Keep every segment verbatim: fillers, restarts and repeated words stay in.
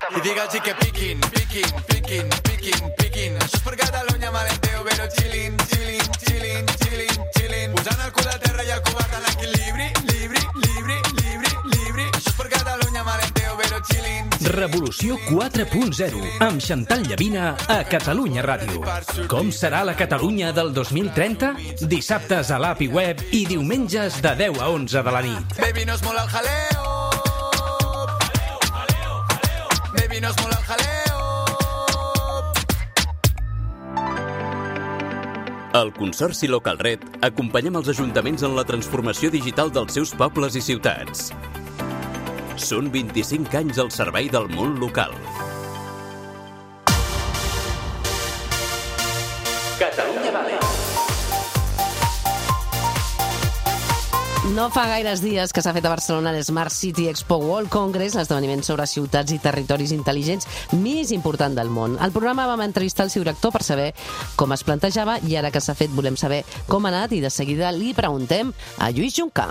I digue'ls que piquin, piquin, piquin, piquin, piquin. Això és per Catalunya, malenteo, però chillin, chillin, chillin, chillin, chillin. Posant el cul a terra i el covard en equilibri, libri, libri, libri, libri. Això és per Catalunya, malenteo, però chillin. Revolució quatre punt zero amb Xantal Llavina a Catalunya Ràdio. Com serà la Catalunya del dos mil trenta? Dissabtes a l'app i web i diumenges de deu a onze de la nit. Baby, nos mola el jaleo. Baby, nos mola el jaleo. Al Consorci Localred acompanyem els ajuntaments en la transformació digital dels seus pobles i ciutats. Són vint-i-cinc anys al servei del món local. Catalunya Vale. No fa gaires dies que s'ha fet a Barcelona l'Smart City Expo World Congress, l'esdeveniment sobre ciutats i territoris intel·ligents més important del món. Al programa vam entrevistar el seu director per saber com es plantejava i ara que s'ha fet volem saber com ha anat i de seguida li preguntem a Lluís Juncà.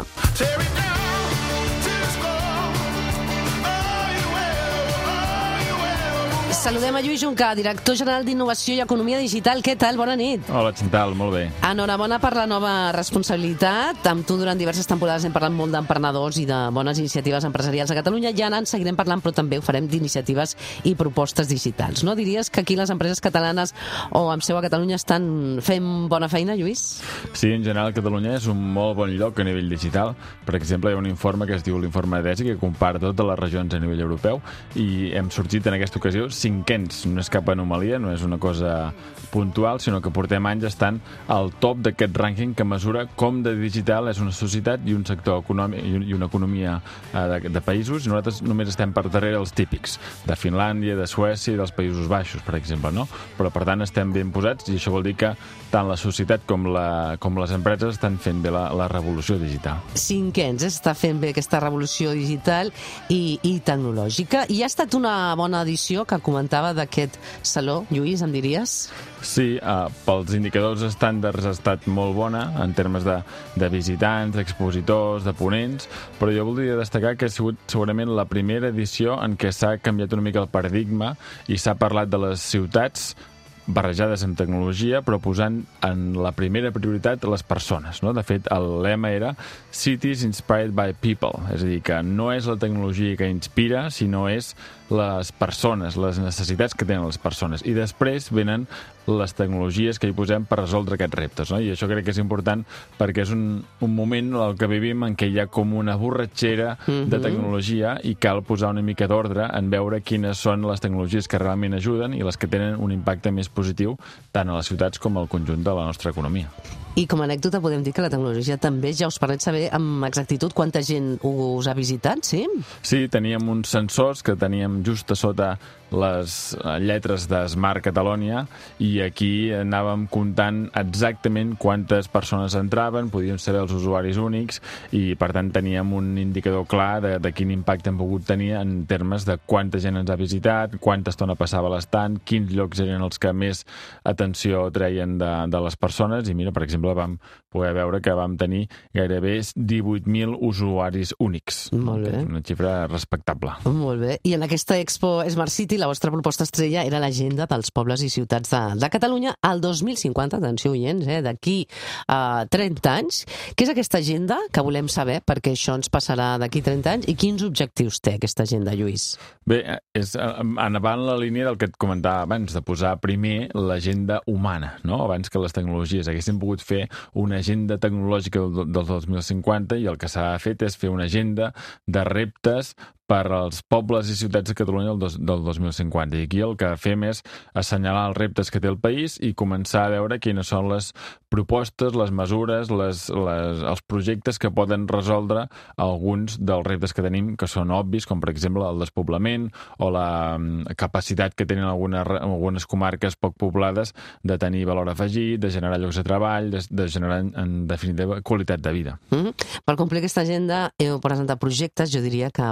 Saludem a Lluís Juncà, director general d'Innovació i Economia Digital. Què tal? Bona nit. Hola, Xantal, molt bé. Enhorabona per la nova responsabilitat. Amb tu durant diverses temporades hem parlat molt d'emprenedors i de bones iniciatives empresarials a Catalunya. Ja en seguirem parlant, però també ho farem d'iniciatives i propostes digitals. No diries que aquí les empreses catalanes o amb seu a Catalunya estan fent bona feina, Lluís? Sí, en general Catalunya és un molt bon lloc a nivell digital. Per exemple, hi ha un informe que es diu l'informe d'E S I que compara totes les regions a nivell europeu i hem sorgit en aquesta ocasió cinquens. No és cap anomalia, no és una cosa puntual, sinó que portem anys estant al top d'aquest rànquing que mesura com de digital és una societat i un sector econòmic i una economia de, de països. I nosaltres només estem per darrere els típics, de Finlàndia, de Suècia i dels Països Baixos, per exemple, no? Però, per tant, estem ben posats i això vol dir que tant la societat com, la, com les empreses estan fent bé la, la revolució digital. Cinquens, està fent bé aquesta revolució digital i, i tecnològica. I ha estat una bona edició que comentava d'aquest saló, Lluís, em diries? Sí, uh, pels indicadors estàndards ha estat molt bona en termes de, de visitants, d'expositors, de ponents, però jo voldria destacar que ha sigut segurament la primera edició en què s'ha canviat una mica el paradigma i s'ha parlat de les ciutats barrejades amb tecnologia, però posant en la primera prioritat les persones, no? De fet, el lema era Cities Inspired by People, és a dir, que no és la tecnologia que inspira, sinó és les persones, les necessitats que tenen les persones. I després venen les tecnologies que hi posem per resoldre aquests reptes, no? I això crec que és important perquè és un, un moment el que vivim en què hi ha com una borratxera mm-hmm. de tecnologia i cal posar una mica d'ordre en veure quines són les tecnologies que realment ajuden i les que tenen un impacte més positiu tant a les ciutats com al conjunt de la nostra economia. I com a anècdota podem dir que la tecnologia també ja us permet saber amb exactitud quanta gent us ha visitat, sí? Sí, teníem uns sensors que teníem just a sota les lletres de Smart Catalonia i aquí anàvem comptant exactament quantes persones entraven, podíem saber els usuaris únics i per tant teníem un indicador clar de, de quin impacte hem pogut tenir en termes de quanta gent ens ha visitat, quanta estona passava a l'estant, quins llocs eren els que més atenció treien de, de les persones i mira, per exemple, vam poder veure que vam tenir gairebé divuit mil usuaris únics. Molt bé. Una xifra respectable. Molt bé. I en aquesta Expo Smart City la vostra proposta estrella era l'agenda dels pobles i ciutats de, de Catalunya al dos mil cinquanta, atenció oients, eh, d'aquí a trenta anys. Què és aquesta agenda? Que volem saber, perquè això ens passarà d'aquí trenta anys. I quins objectius té aquesta agenda, Lluís? Bé, és anant en la línia del que et comentava abans, de posar primer l'agenda humana, no? Abans que les tecnologies. Haguéssim pogut fer una agenda tecnològica del, del dos mil cinquanta i el que s'ha fet és fer una agenda de reptes per als pobles i ciutats de Catalunya del, dos, del dos mil cinquanta. I aquí el que fem és assenyalar els reptes que té el país i començar a veure quines són les propostes, les mesures, les, les, els projectes que poden resoldre alguns dels reptes que tenim, que són obvis, com per exemple el despoblament o la capacitat que tenen algunes, algunes comarques poc poblades de tenir valor afegit, de generar llocs de treball, de, de generar, en definitiva, qualitat de vida. Mm-hmm. Per complir aquesta agenda heu presentat projectes, jo diria que potents,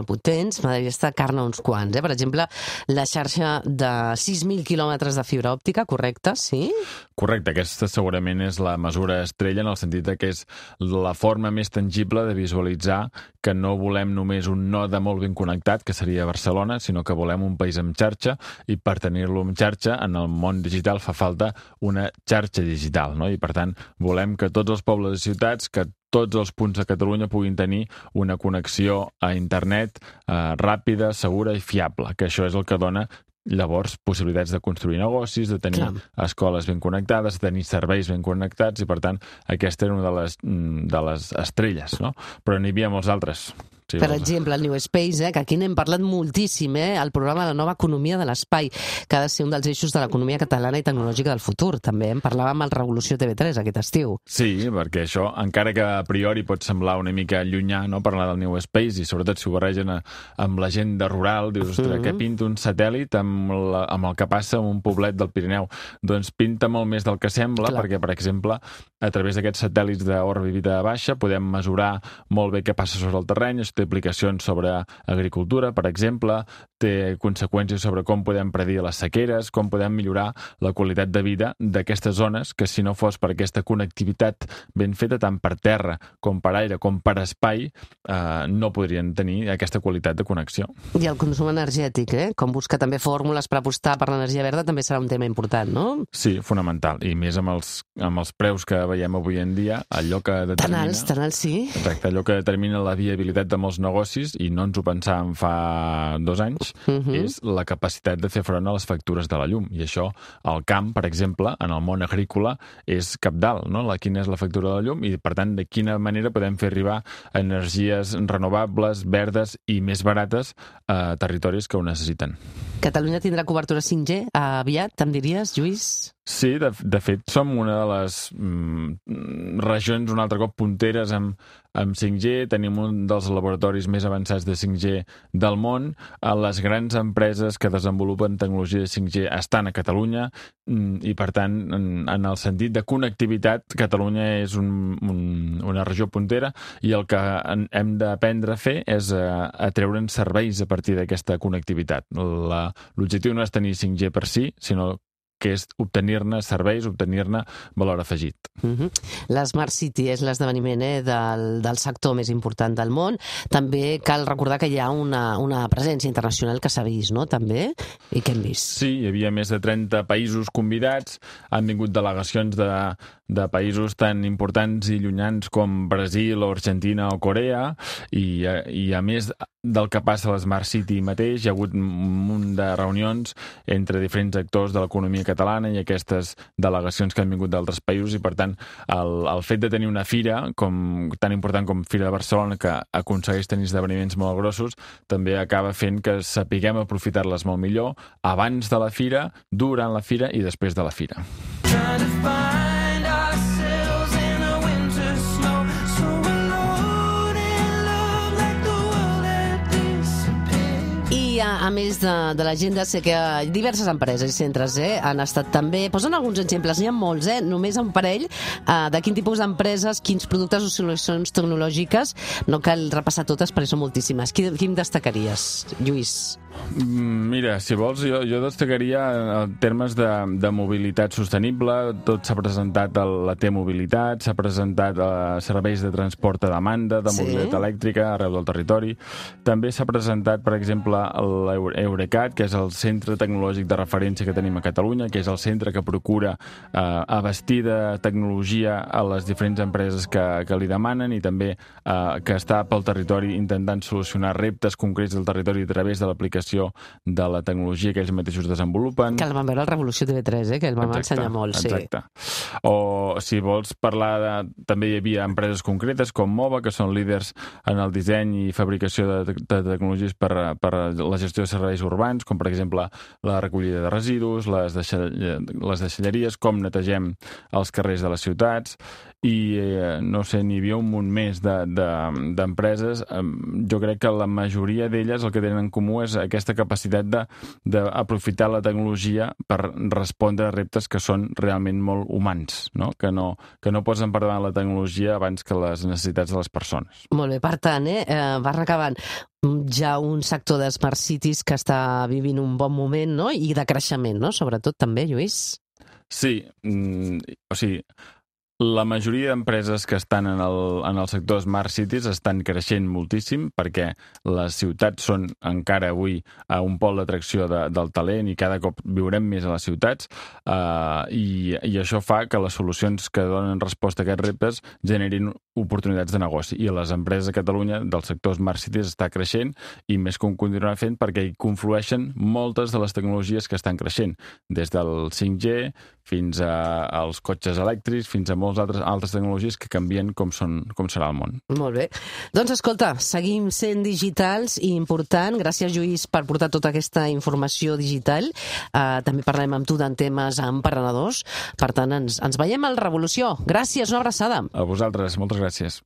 establiments, m'agradaria destacar-ne uns quants. Eh? Per exemple, la xarxa de sis mil quilòmetres de fibra òptica, correcte, sí? Correcte, aquesta segurament és la mesura estrella en el sentit que és la forma més tangible de visualitzar que no volem només un node molt ben connectat, que seria Barcelona, sinó que volem un país amb xarxa, i per tenir-lo amb xarxa, en el món digital fa falta una xarxa digital, no? I per tant volem que tots els pobles i ciutats, que tots els punts de Catalunya puguin tenir una connexió a internet eh, ràpida, segura i fiable, que això és el que dona llavors possibilitats de construir negocis, de tenir Clar. escoles ben connectades, de tenir serveis ben connectats, i per tant aquesta era una de les, de les estrelles, no? Però n'hi havia molts altres. Sí, per exemple, el New Space, eh, que aquí n'hem parlat moltíssim, eh, el programa de la nova economia de l'espai, que ha de ser un dels eixos de l'economia catalana i tecnològica del futur. També en parlàvem al Revolució T V tres aquest estiu. Sí, perquè això, encara que a priori pot semblar una mica llunyà, no?, parlar del New Space, i sobretot si ho barregen a, amb l'agenda rural, dius, ostres, mm-hmm. què pinta un satèl·lit amb, la, amb el que passa en un poblet del Pirineu? Doncs pinta molt més del que sembla, Clar. perquè, per exemple, a través d'aquests satèl·lits d'òrbita baixa podem mesurar molt bé què passa sobre el terreny, té aplicacions sobre agricultura, per exemple, té conseqüències sobre com podem predir les sequeres, com podem millorar la qualitat de vida d'aquestes zones que, si no fos per aquesta connectivitat ben feta tant per terra com per aire com per espai, eh, no podrien tenir aquesta qualitat de connexió. I el consum energètic, eh? Com buscar també fórmules per apostar per l'energia verda també serà un tema important, no? Sí, fonamental. I més amb els, amb els preus que veiem avui en dia, allò que determina... Tan alts, tan alts, sí. Exacte, allò que determina la viabilitat de molts negocis, i no ens ho pensàvem fa dos anys, uh-huh. és la capacitat de fer front a les factures de la llum. I això, al camp, per exemple, en el món agrícola, és cabdal, no? La, quina és la factura de la llum i, per tant, de quina manera podem fer arribar energies renovables, verdes i més barates a territoris que ho necessiten. Catalunya tindrà cobertura cinc G aviat, em diries, Lluís? Sí, de, de fet, som una de les mm, regions un altre cop punteres amb, amb cinc G, tenim un dels laboratoris més avançats de cinc G del món, les grans empreses que desenvolupen tecnologia de cinc G estan a Catalunya, i per tant, en, en el sentit de connectivitat, Catalunya és un, un, una regió puntera, i el que hem d'aprendre a fer és a, a treure'n serveis a partir d'aquesta connectivitat. La, l'objectiu no és tenir cinc G per si, sinó que és obtenir-ne serveis, obtenir-ne valor afegit. Uh-huh. La Smart City és l'esdeveniment eh, del, del sector més important del món. També cal recordar que hi ha una, una presència internacional que s'ha vist, no?, també, i que hem vist. Sí, hi havia més de trenta països convidats, han vingut delegacions de, de països tan importants i llunyans com Brasil o Argentina o Corea, i, i a més del que passa a la Smart City mateix, hi ha hagut un munt de reunions entre diferents actors de l'economia catalana i aquestes delegacions que han vingut d'altres països, i per tant el, el fet de tenir una fira com, tan important com Fira de Barcelona, que aconsegueix tenir esdeveniments molt grossos, també acaba fent que sapiguem aprofitar-les molt millor abans de la fira, durant la fira i després de la fira. A més de, de l'agenda, sé que diverses empreses i centres eh, han estat també... Posen alguns exemples, n'hi ha molts, eh? Només un parell, eh, de quin tipus d'empreses, quins productes o solucions tecnològiques. No cal repassar totes perquè són moltíssimes. Qui, qui em destacaries, Lluís? Mira, si vols, jo, jo destacaria en termes de, de mobilitat sostenible. Tot s'ha presentat a la T-mobilitat, s'ha presentat a serveis de transport a demanda, de mobilitat sí. elèctrica arreu del territori. També s'ha presentat, per exemple, l'Eurecat, que és el centre tecnològic de referència que tenim a Catalunya, que és el centre que procura eh, abastir de tecnologia a les diferents empreses que, que li demanen, i també eh, que està pel territori intentant solucionar reptes concrets del territori a través de l'aplicació de la tecnologia que ells mateixos desenvolupen. Que el vam veure al Revolució T V tres, eh? Que el vam exacte, ensenyar molt, sí. Exacte. O, si vols parlar de... També hi havia empreses concretes com Mova, que són líders en el disseny i fabricació de, de, de tecnologies per, per la gestió de serveis urbans, com per exemple la recollida de residus, les, deixall... les deixalleries, com netegem els carrers de les ciutats, i eh, no sé, n'hi havia un munt més d'empreses. De, de, jo crec que la majoria d'elles el que tenen en comú és aquesta capacitat d'aprofitar la tecnologia per respondre a reptes que són realment molt humans, no? Que no, que no posen per davant la tecnologia abans que les necessitats de les persones. Molt bé, per tant, eh, va recabant ja un sector de Smart Cities que està vivint un bon moment, no? I de creixement, no? Sobretot també, Lluís. Sí, mm, o sigui, la majoria d'empreses que estan en el, en el sector Smart Cities estan creixent moltíssim perquè les ciutats són encara avui a un pol d'atracció de, del talent i cada cop viurem més a les ciutats uh, i, i això fa que les solucions que donen resposta a aquests reptes generin oportunitats de negoci. I les empreses a Catalunya del sector Smart Cities està creixent i més com continuarà fent perquè hi conflueixen moltes de les tecnologies que estan creixent, des del cinc G fins a, als cotxes elèctrics, fins a moltes altres, altres tecnologies que canvien com, són, com serà el món. Molt bé. Doncs escolta, seguim sent digitals i important. Gràcies, Lluís, per portar tota aquesta informació digital. Uh, també parlem amb tu d'en temes emprenedors. Per tant, ens, ens veiem al Revolució. Gràcies, una abraçada. A vosaltres, moltes gràcies.